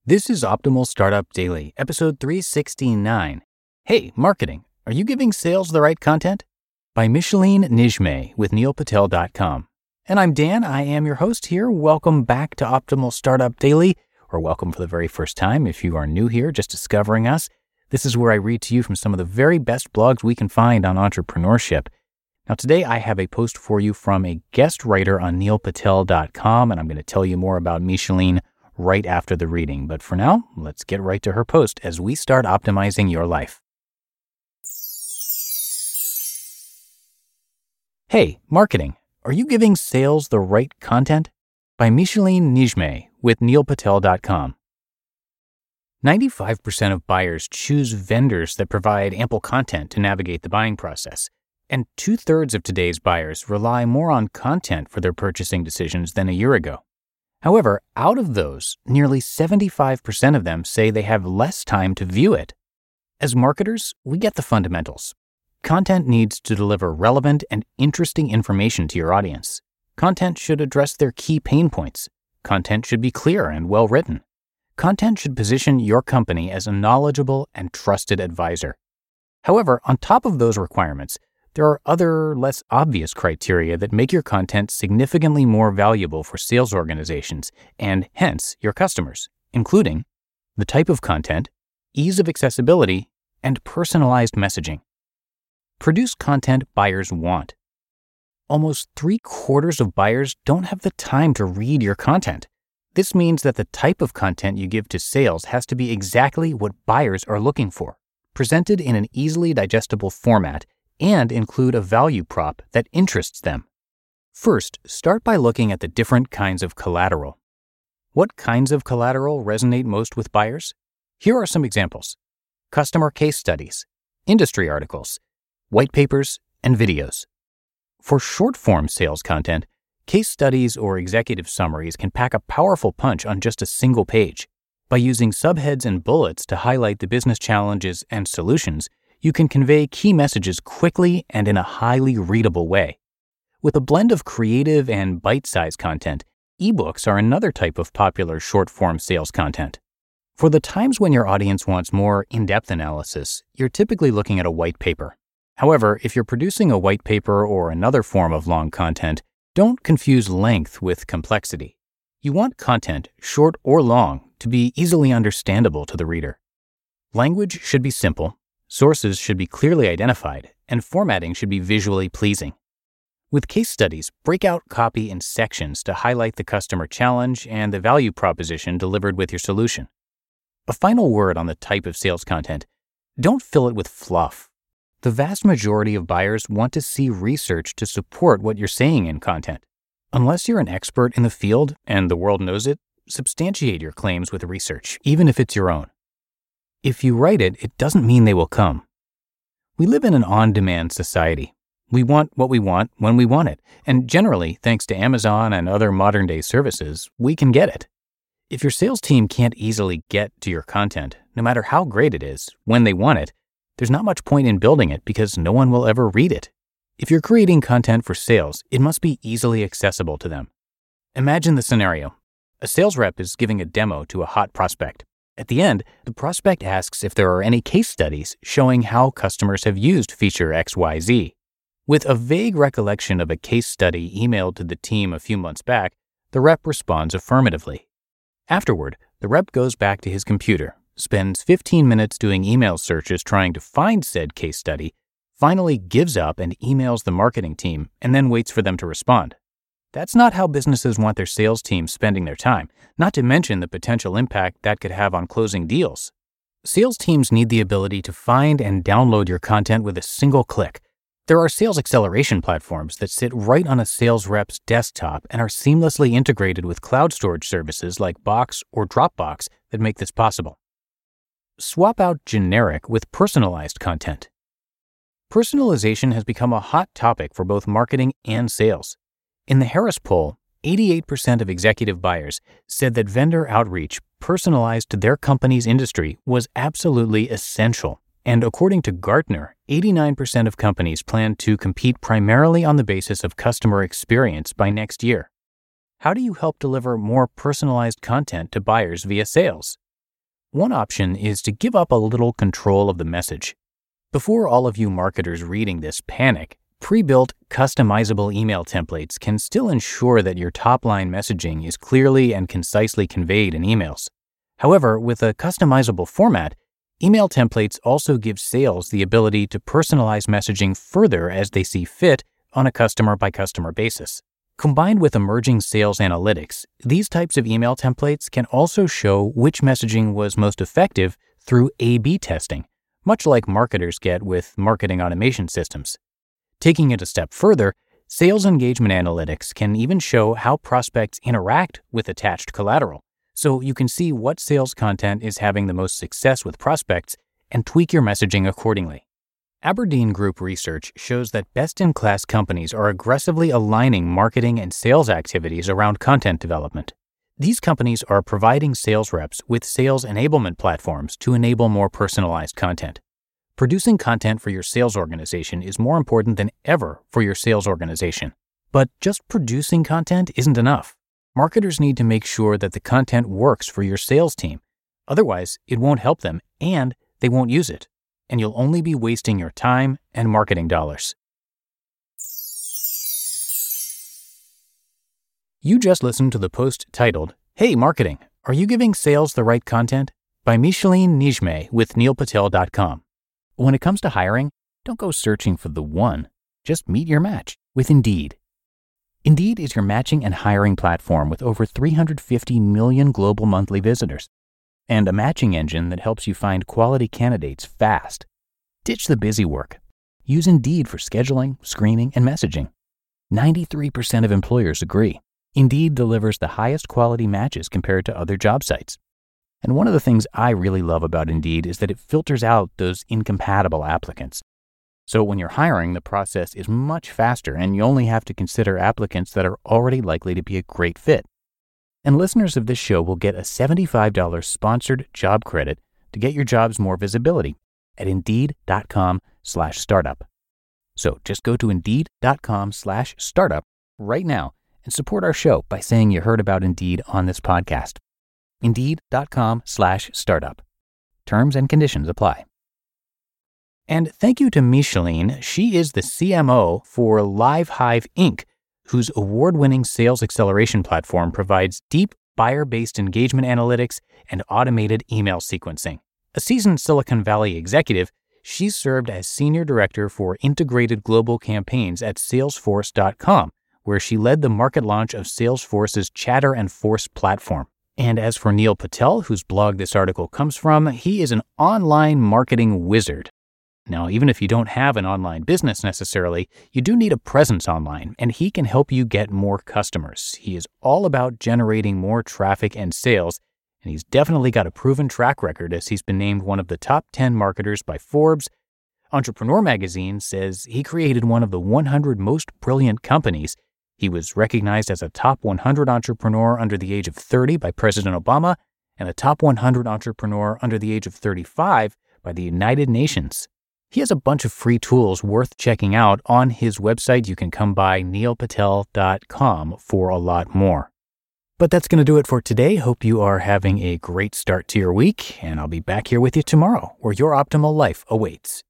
This is Optimal Startup Daily, episode 369. Hey, marketing, are you giving sales the right content? By Micheline Nijmeh with neilpatel.com. And I'm Dan, I am your host here. Welcome back to Optimal Startup Daily, or welcome for the very first time if you are new here, just discovering us. This is where I read to you from some of the very best blogs we can find on entrepreneurship. Now today I have a post for you from a guest writer on neilpatel.com, and I'm going to tell you more about Micheline right after the reading. But for now, let's get right to her post as we start optimizing your life. Hey, marketing, are you giving sales the right content? By Micheline Nijmeh with neilpatel.com. 95% of buyers choose vendors that provide ample content to navigate the buying process. And 2/3 of today's buyers rely more on content for their purchasing decisions than a year ago. However, out of those, nearly 75% of them say they have less time to view it. As marketers, we get the fundamentals. Content needs to deliver relevant and interesting information to your audience. Content should address their key pain points. Content should be clear and well written. Content should position your company as a knowledgeable and trusted advisor. However, on top of those requirements, there are other, less obvious criteria that make your content significantly more valuable for sales organizations and hence your customers, including the type of content, ease of accessibility, and personalized messaging. Produce content buyers want. Almost 3/4 of buyers don't have the time to read your content. This means that the type of content you give to sales has to be exactly what buyers are looking for, presented in an easily digestible format, and include a value prop that interests them. First, start by looking at the different kinds of collateral. What kinds of collateral resonate most with buyers? Here are some examples: customer case studies, industry articles, white papers, and videos. For short-form sales content, case studies or executive summaries can pack a powerful punch on just a single page. By using subheads and bullets to highlight the business challenges and solutions, you can convey key messages quickly and in a highly readable way. With a blend of creative and bite-sized content, ebooks are another type of popular short-form sales content. For the times when your audience wants more in-depth analysis, you're typically looking at a white paper. However, if you're producing a white paper or another form of long content, don't confuse length with complexity. You want content, short or long, to be easily understandable to the reader. Language should be simple. Sources should be clearly identified, and formatting should be visually pleasing. With case studies, break out copy in sections to highlight the customer challenge and the value proposition delivered with your solution. A final word on the type of sales content: don't fill it with fluff. The vast majority of buyers want to see research to support what you're saying in content. Unless you're an expert in the field and the world knows it, substantiate your claims with research, even if it's your own. If you write it, it doesn't mean they will come. We live in an on-demand society. We want what we want when we want it, and generally, thanks to Amazon and other modern-day services, we can get it. If your sales team can't easily get to your content, no matter how great it is, when they want it, there's not much point in building it because no one will ever read it. If you're creating content for sales, it must be easily accessible to them. Imagine the scenario. A sales rep is giving a demo to a hot prospect. At the end, the prospect asks if there are any case studies showing how customers have used feature XYZ. With a vague recollection of a case study emailed to the team a few months back, the rep responds affirmatively. Afterward, the rep goes back to his computer, spends 15 minutes doing email searches trying to find said case study, finally gives up and emails the marketing team, and then waits for them to respond. That's not how businesses want their sales team spending their time, not to mention the potential impact that could have on closing deals. Sales teams need the ability to find and download your content with a single click. There are sales acceleration platforms that sit right on a sales rep's desktop and are seamlessly integrated with cloud storage services like Box or Dropbox that make this possible. Swap out generic with personalized content. Personalization has become a hot topic for both marketing and sales. In the Harris poll, 88% of executive buyers said that vendor outreach personalized to their company's industry was absolutely essential. And according to Gartner, 89% of companies plan to compete primarily on the basis of customer experience by next year. How do you help deliver more personalized content to buyers via sales? One option is to give up a little control of the message. Before all of you marketers reading this panic, pre-built customizable email templates can still ensure that your top-line messaging is clearly and concisely conveyed in emails. However, with a customizable format, email templates also give sales the ability to personalize messaging further as they see fit on a customer-by-customer basis. Combined with emerging sales analytics, these types of email templates can also show which messaging was most effective through A/B testing, much like marketers get with marketing automation systems. Taking it a step further, sales engagement analytics can even show how prospects interact with attached collateral, so you can see what sales content is having the most success with prospects and tweak your messaging accordingly. Aberdeen Group research shows that best-in-class companies are aggressively aligning marketing and sales activities around content development. These companies are providing sales reps with sales enablement platforms to enable more personalized content. Producing content for your sales organization is more important than ever for your sales organization. But just producing content isn't enough. Marketers need to make sure that the content works for your sales team. Otherwise, it won't help them and they won't use it. And you'll only be wasting your time and marketing dollars. You just listened to the post titled, "Hey Marketing, Are You Giving Sales the Right Content?" by Micheline Nijmeh with neilpatel.com. When it comes to hiring, don't go searching for the one. Just meet your match with Indeed. Indeed is your matching and hiring platform with over 350 million global monthly visitors, and a matching engine that helps you find quality candidates fast. Ditch the busy work. Use Indeed for scheduling, screening, and messaging. 93% of employers agree. Indeed delivers the highest quality matches compared to other job sites. And one of the things I really love about Indeed is that it filters out those incompatible applicants. So when you're hiring, the process is much faster and you only have to consider applicants that are already likely to be a great fit. And listeners of this show will get a $75 sponsored job credit to get your jobs more visibility at Indeed.com/startup. So just go to Indeed.com/startup right now and support our show by saying you heard about Indeed on this podcast. Indeed.com/startup. Terms and conditions apply. And thank you to Micheline. She is the CMO for LiveHive Inc., whose award-winning sales acceleration platform provides deep buyer-based engagement analytics and automated email sequencing. A seasoned Silicon Valley executive, she's served as Senior Director for Integrated Global Campaigns at Salesforce.com, where she led the market launch of Salesforce's Chatter and Force platform. And as for Neil Patel, whose blog this article comes from, he is an online marketing wizard. Now, even if you don't have an online business necessarily, you do need a presence online, and he can help you get more customers. He is all about generating more traffic and sales, and he's definitely got a proven track record as he's been named one of the top 10 marketers by Forbes. Entrepreneur Magazine says he created one of the 100 most brilliant companies. He was recognized as a top 100 entrepreneur under the age of 30 by President Obama and a top 100 entrepreneur under the age of 35 by the United Nations. He has a bunch of free tools worth checking out on his website. You can come by neilpatel.com for a lot more. But that's going to do it for today. Hope you are having a great start to your week, and I'll be back here with you tomorrow where your optimal life awaits.